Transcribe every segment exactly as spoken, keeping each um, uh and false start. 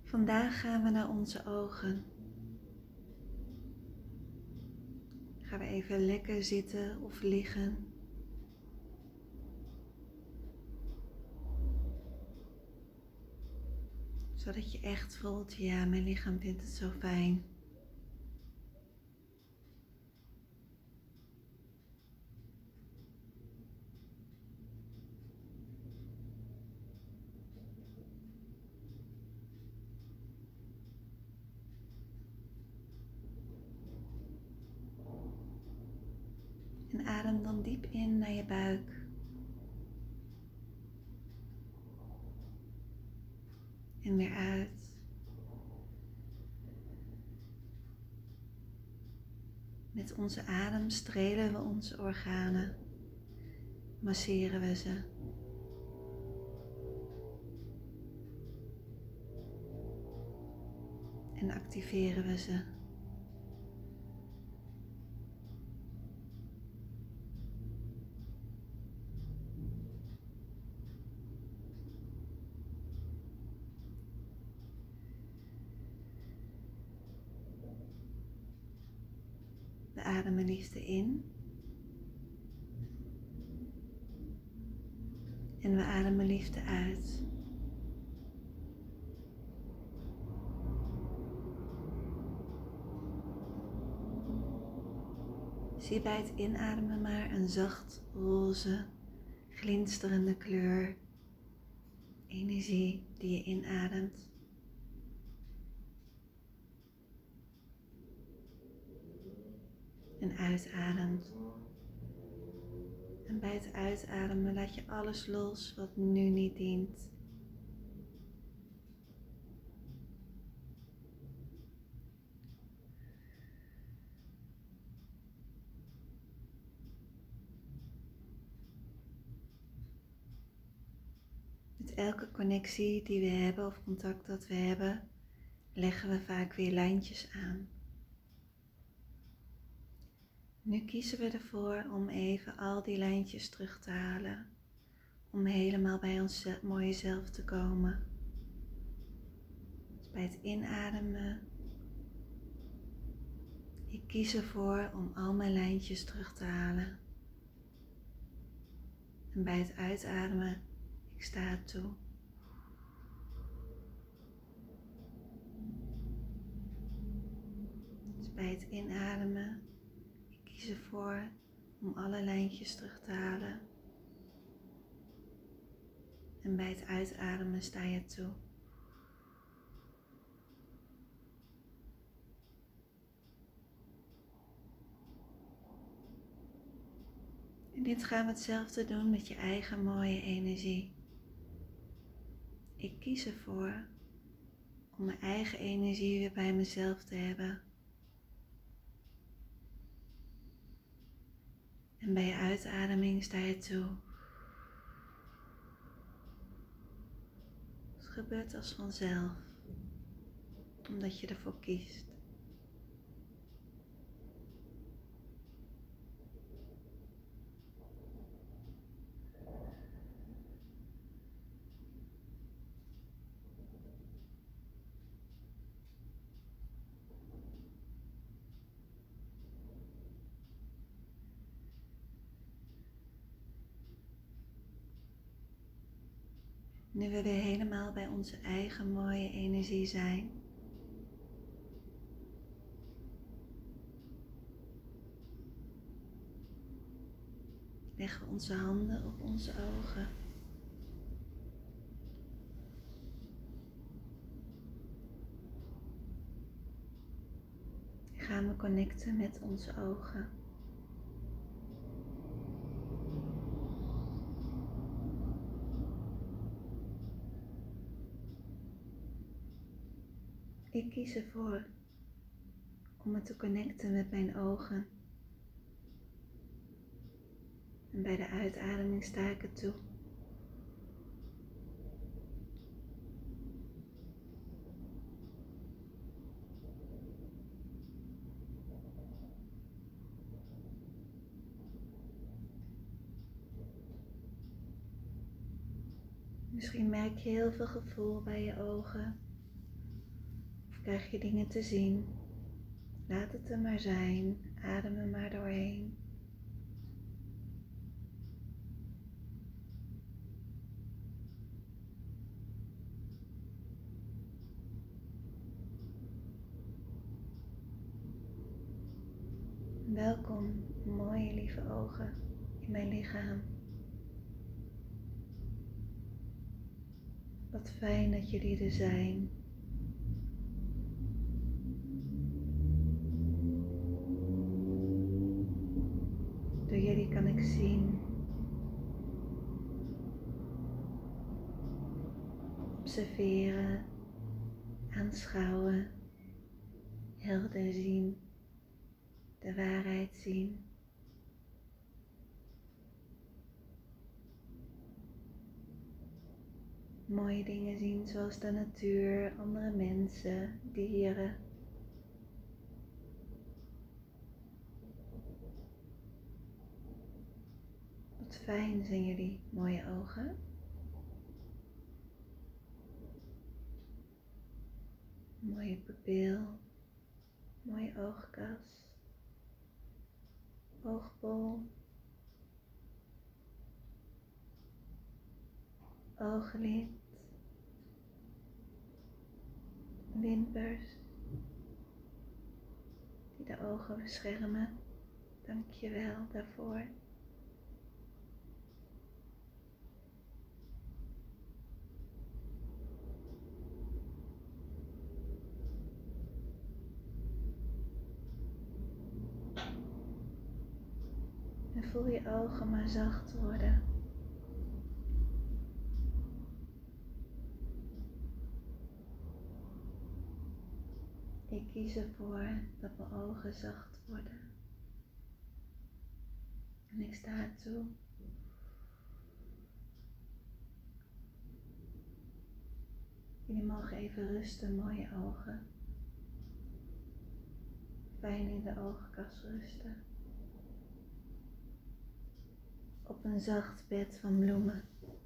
Vandaag gaan we naar onze ogen. Gaan we even lekker zitten of liggen. Zodat je echt voelt, ja, mijn lichaam vindt het zo fijn. En adem dan diep in naar je buik. En weer uit. Met onze adem strelen we onze organen. Masseren we ze. En activeren we ze. We ademen liefde in. En we ademen liefde uit. Zie bij het inademen maar een zacht roze, glinsterende kleur, energie die je inademt. En uitademt. En bij het uitademen laat je alles los wat nu niet dient. Met elke connectie die we hebben of contact dat we hebben, leggen we vaak weer lijntjes aan. Nu kiezen we ervoor om even al die lijntjes terug te halen, om helemaal bij ons mooie zelf te komen. Dus bij het inademen, ik kies ervoor om al mijn lijntjes terug te halen. En bij het uitademen, ik sta het toe. Dus bij het inademen, ik kies ervoor om alle lijntjes terug te halen. En bij het uitademen sta je toe. En dit gaan we hetzelfde doen met je eigen mooie energie. Ik kies ervoor om mijn eigen energie weer bij mezelf te hebben. En bij je uitademing sta je toe. Het gebeurt als vanzelf, omdat je ervoor kiest. Nu we weer helemaal bij onze eigen mooie energie zijn, leggen we onze handen op onze ogen. En gaan we connecten met onze ogen. Ik kies ervoor om me te connecten met mijn ogen. En bij de uitademing sta ik het toe. Misschien merk je heel veel gevoel bij je ogen. krijg je dingen te zien. Laat het er maar zijn. Adem er maar doorheen. Welkom, mooie lieve ogen in mijn lichaam. Wat fijn dat jullie er zijn. Door jullie kan ik zien, observeren, aanschouwen, helder zien, de waarheid zien. Mooie dingen zien zoals de natuur, andere mensen, dieren. Wat fijn zijn jullie mooie ogen. Mooie pupil, mooie oogkas, oogbol, ooglid, wimpers die de ogen beschermen. Dank je wel daarvoor. En voel je ogen maar zacht worden. Ik kies ervoor dat mijn ogen zacht worden. En ik sta ertoe. Jullie mogen even rusten, mooie ogen. Fijn in de oogkas rusten. Op een zacht bed van bloemen.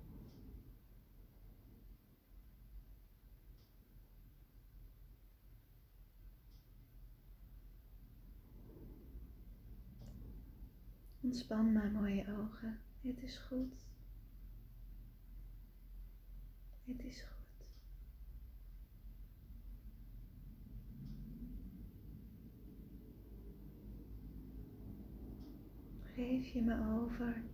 Ontspan maar, mooie ogen. Het is goed. Het is goed. Geef je me over.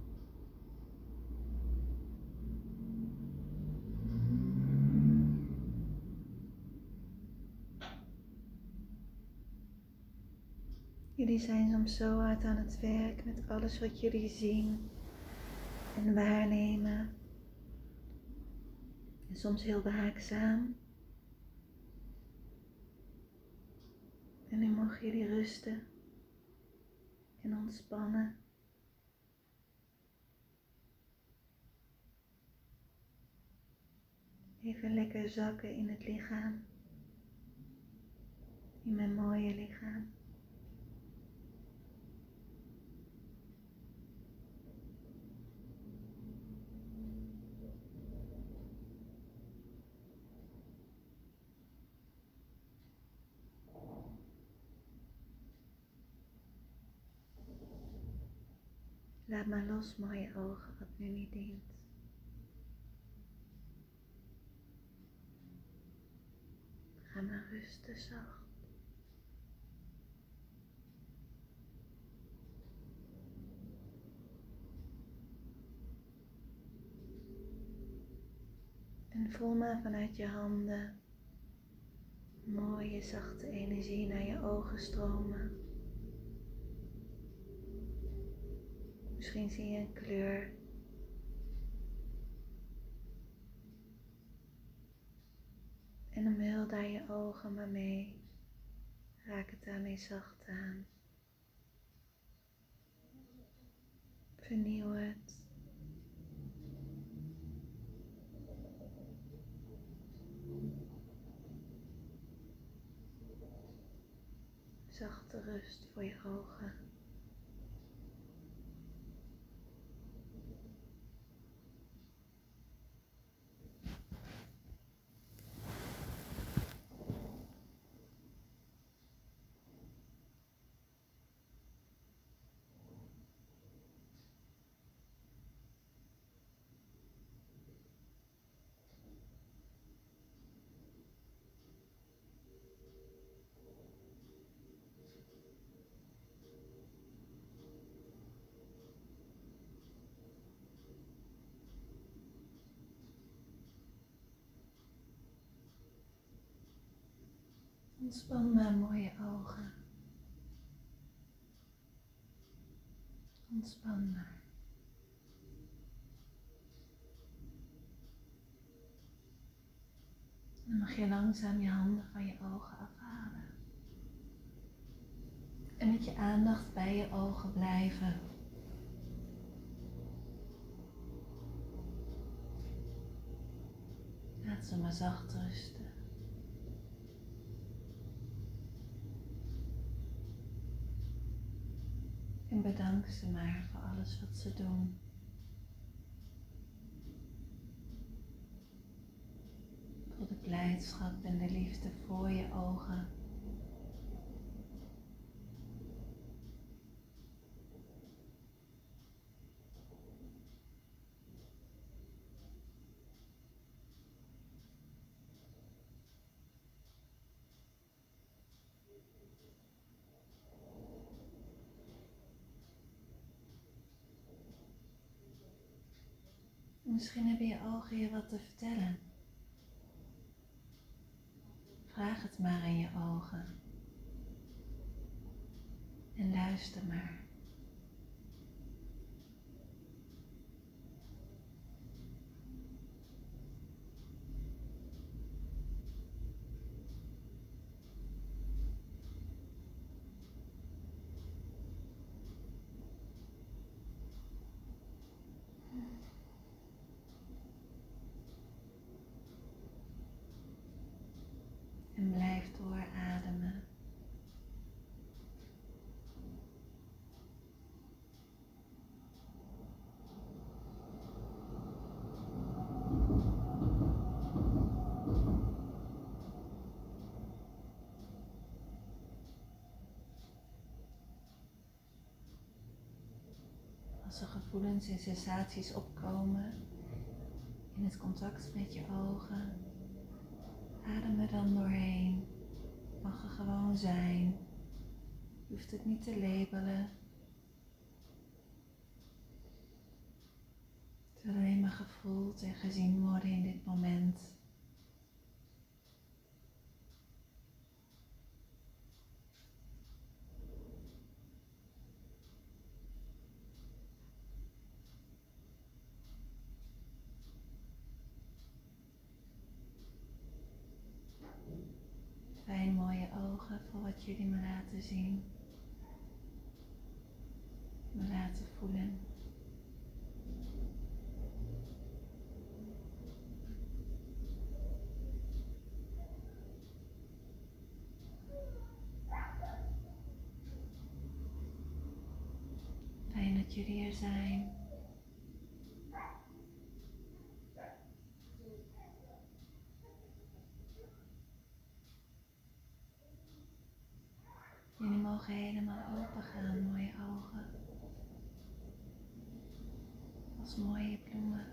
Jullie zijn soms zo hard aan het werk met alles wat jullie zien en waarnemen. En soms heel waakzaam. En nu mogen jullie rusten en ontspannen. Even lekker zakken in het lichaam. In mijn mooie lichaam. Laat maar los, mooie ogen, wat nu niet dient. Ga maar rusten zacht. En voel maar vanuit je handen mooie zachte energie naar je ogen stromen. Misschien zie je een kleur. En omhul daar je ogen maar mee. Raak het daarmee zacht aan. Vernieuw het. Zachte rust voor je ogen. Ontspan maar mooie ogen. Ontspan maar. Dan mag je langzaam je handen van je ogen afhalen. En met je aandacht bij je ogen blijven. Laat ze maar zacht rusten. En bedank ze maar voor alles wat ze doen. Voor de blijdschap en de liefde voor je ogen. Misschien hebben je ogen je wat te vertellen. Vraag het maar aan je ogen. En luister maar. En blijf doorademen. Als er gevoelens en sensaties opkomen in het contact met je ogen, adem er dan doorheen. Het mag er gewoon zijn. Je hoeft het niet te labelen. Het wil alleen maar gevoeld en gezien worden in dit moment. Fijn mooie ogen voor wat jullie me laten zien. Me laten voelen. Fijn dat jullie er zijn. Jullie mogen helemaal open gaan, mooie ogen. Als mooie bloemen.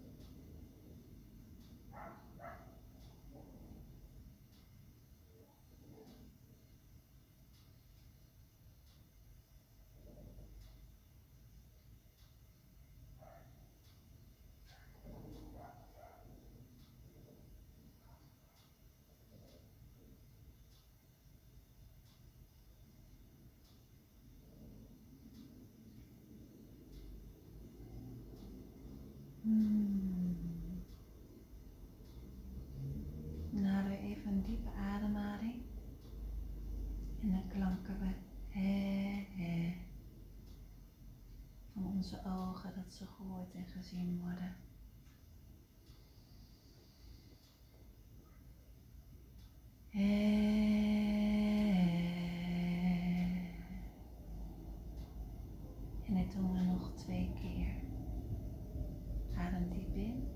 Hmm. Dan halen we even een diepe ademhaling. En dan klanken we he, he. Van onze ogen, dat ze gehoord en gezien worden. He. En dit doen we nog twee keer. Adem diep in.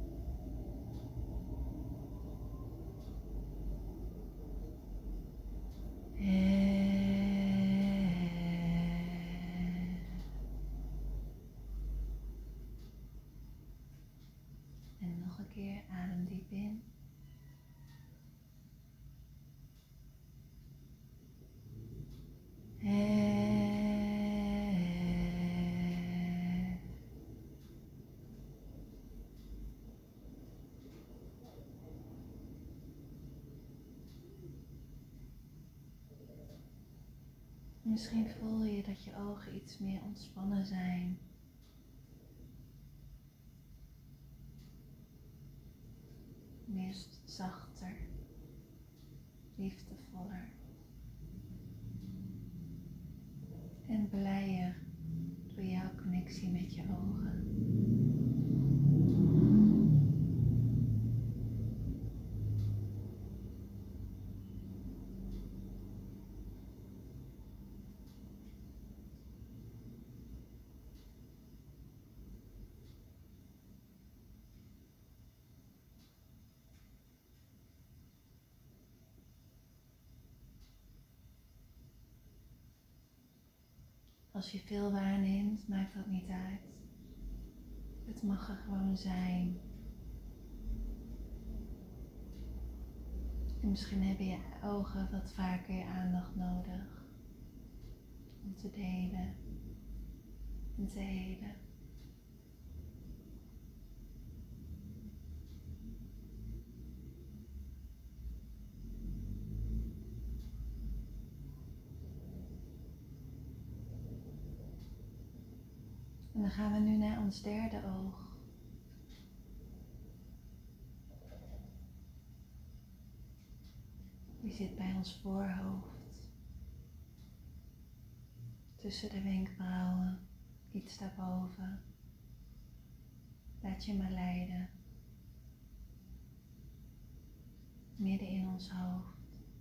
En nog een keer, adem diep in. Misschien voel je dat je ogen iets meer ontspannen zijn. Meer zachter, liefdevoller en blijer door jouw connectie met je ogen. Als je veel waarneemt, maakt dat niet uit. Het mag er gewoon zijn. En misschien hebben je ogen wat vaker je aandacht nodig om te delen en te helen. En dan gaan we nu naar ons derde oog. Die zit bij ons voorhoofd. Tussen de wenkbrauwen, iets daarboven. Laat je maar leiden. Midden in ons hoofd.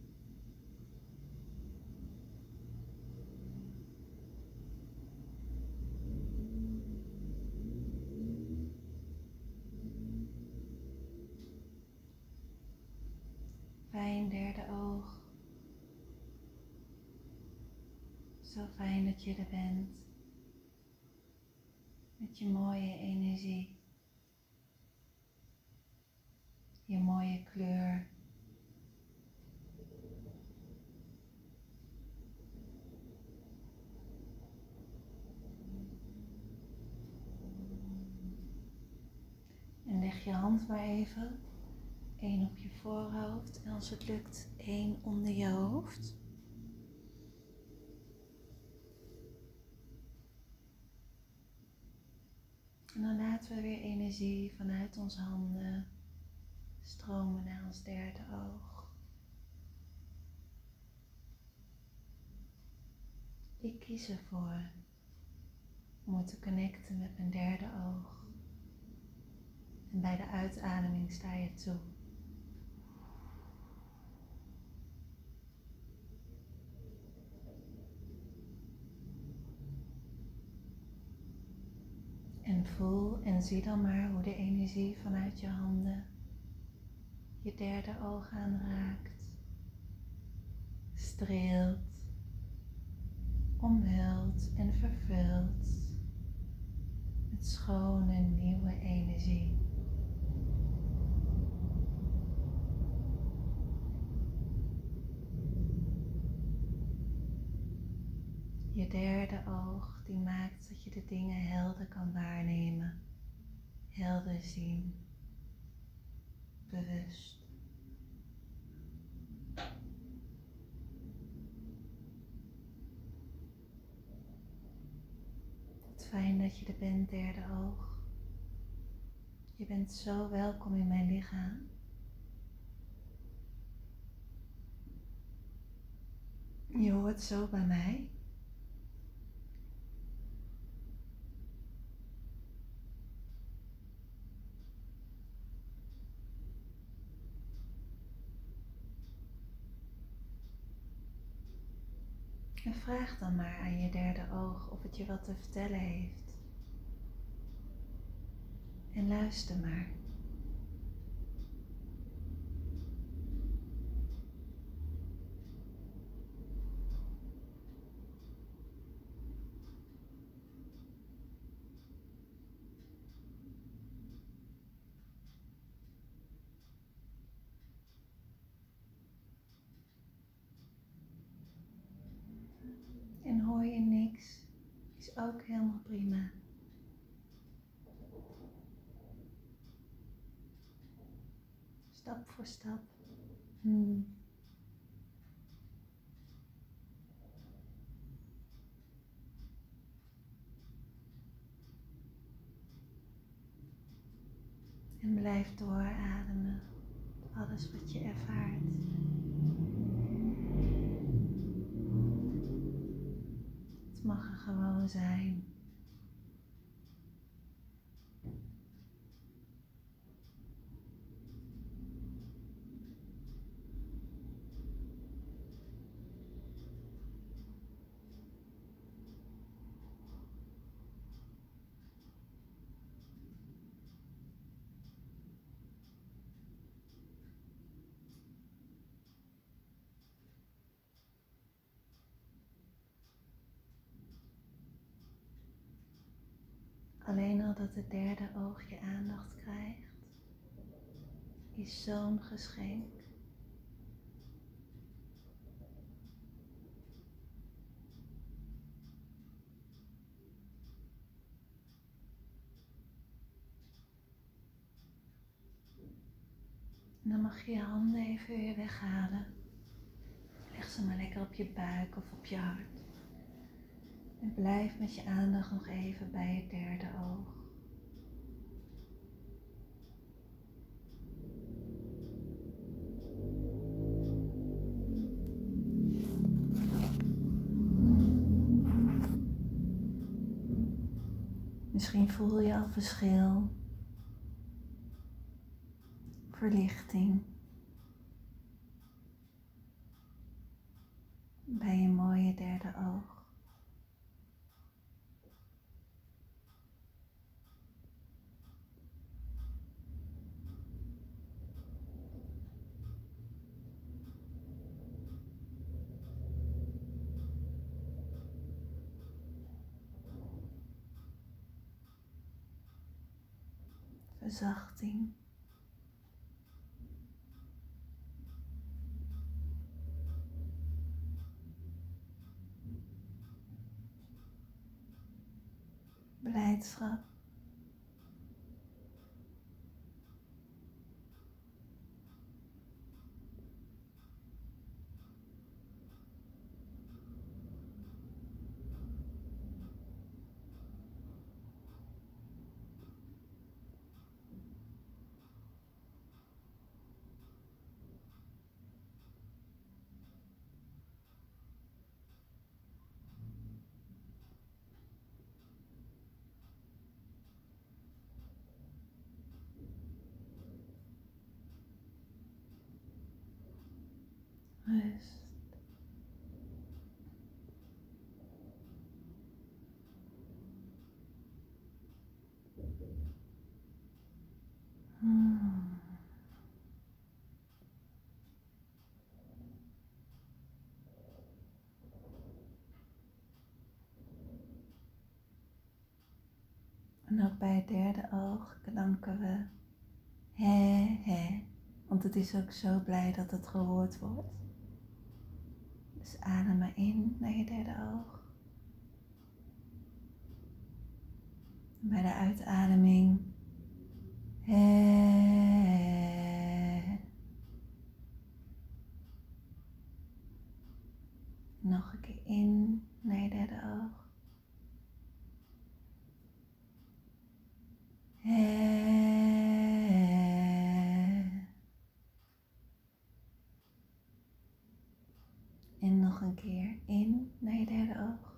Fijn derde oog. Zo fijn dat je er bent. Met je mooie energie. Je mooie kleur. En leg je hand maar even. Eén op je voorhoofd en als het lukt, één onder je hoofd. En dan laten we weer energie vanuit onze handen stromen naar ons derde oog. Ik kies ervoor om te connecten met mijn derde oog. En bij de uitademing sta je toe. En voel en zie dan maar hoe de energie vanuit je handen je derde oog aanraakt, streelt, omhult en vervult met schone nieuwe energie. Je derde oog die maakt dat je de dingen helder kan waarnemen, helder zien, bewust. Wat fijn dat je er bent, derde oog. Je bent zo welkom in mijn lichaam. Je hoort zo bij mij. En vraag dan maar aan je derde oog of het je wat te vertellen heeft. En luister maar. En hoor je niks, is ook helemaal prima. Stap voor stap. Hmm. Blijf doorademen. Alles wat je ervaart. Het mag er gewoon zijn. Alleen al dat het derde oog je aandacht krijgt, is zo'n geschenk. En dan mag je je handen even weer weghalen. Leg ze maar lekker op je buik of op je hart. En blijf met je aandacht nog even bij het derde oog. Misschien voel je al verschil, verlichting bij je mooie derde oog. Verzachting. Blijdschap. Rust. Hmm. En ook bij het derde oog klanken we hè, hè. Want het is ook zo blij dat het gehoord wordt. Dus adem maar in naar je derde oog. En bij de uitademing hè. Nog een keer in naar je derde oog. Hè. En nog een keer in naar je derde oog.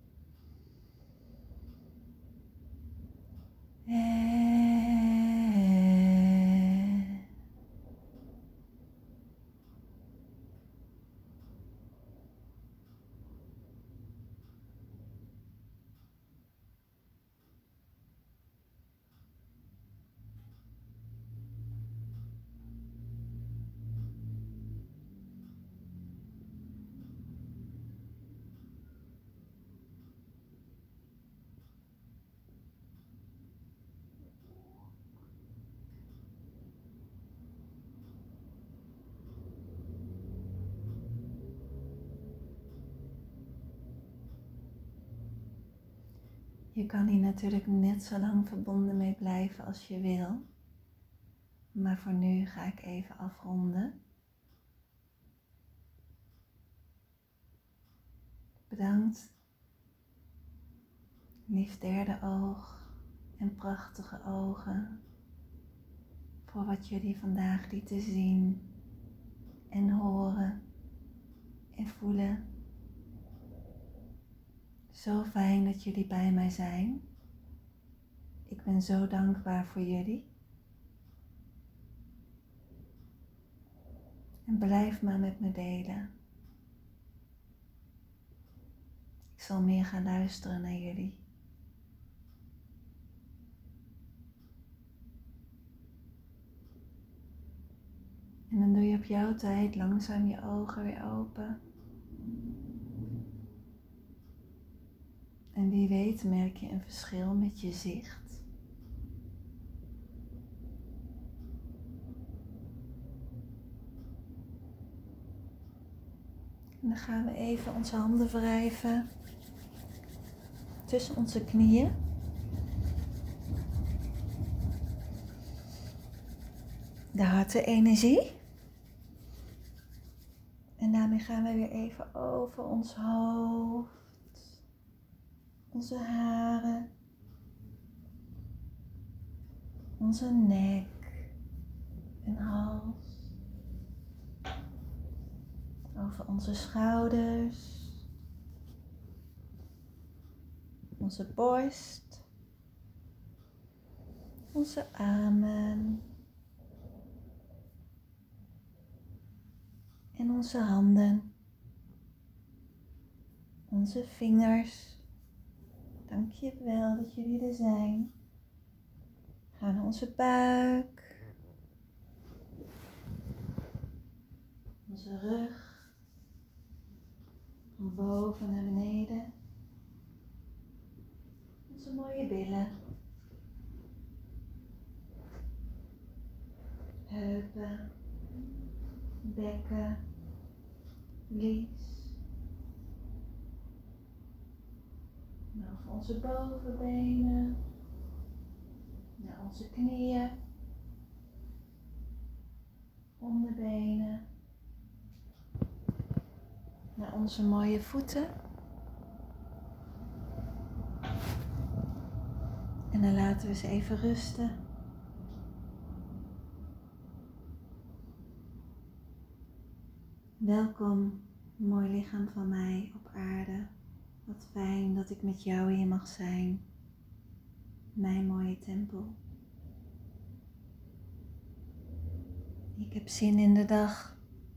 Je kan hier natuurlijk net zo lang verbonden mee blijven als je wil. Maar voor nu ga ik even afronden. Bedankt. Lief derde oog en prachtige ogen. voor wat jullie vandaag lieten zien en horen en voelen. Zo fijn dat jullie bij mij zijn. Ik ben zo dankbaar voor jullie. En blijf maar met me delen. Ik zal meer gaan luisteren naar jullie. En dan doe je op jouw tijd langzaam je ogen weer open. En wie weet merk je een verschil met je zicht. En dan gaan we even onze handen wrijven tussen onze knieën. De hartenenergie. En daarmee gaan we weer even over ons hoofd, onze haren, onze nek en hals, over onze schouders, onze borst, onze armen en onze handen, onze vingers. Dank je wel dat jullie er zijn. Ga naar onze buik, onze rug, van boven naar beneden, onze mooie billen, heupen, bekken, lies, over onze bovenbenen, naar onze knieën, onderbenen, naar onze mooie voeten. En dan laten we ze even rusten. Welkom, mooi lichaam van mij op aarde. Wat fijn dat ik met jou hier mag zijn. Mijn mooie tempel. Ik heb zin in de dag.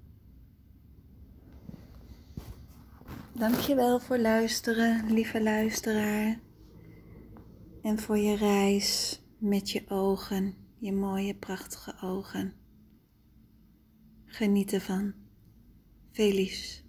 Dankjewel voor luisteren, lieve luisteraar. En voor je reis met je ogen, je mooie prachtige ogen. Geniet ervan. Veel liefs.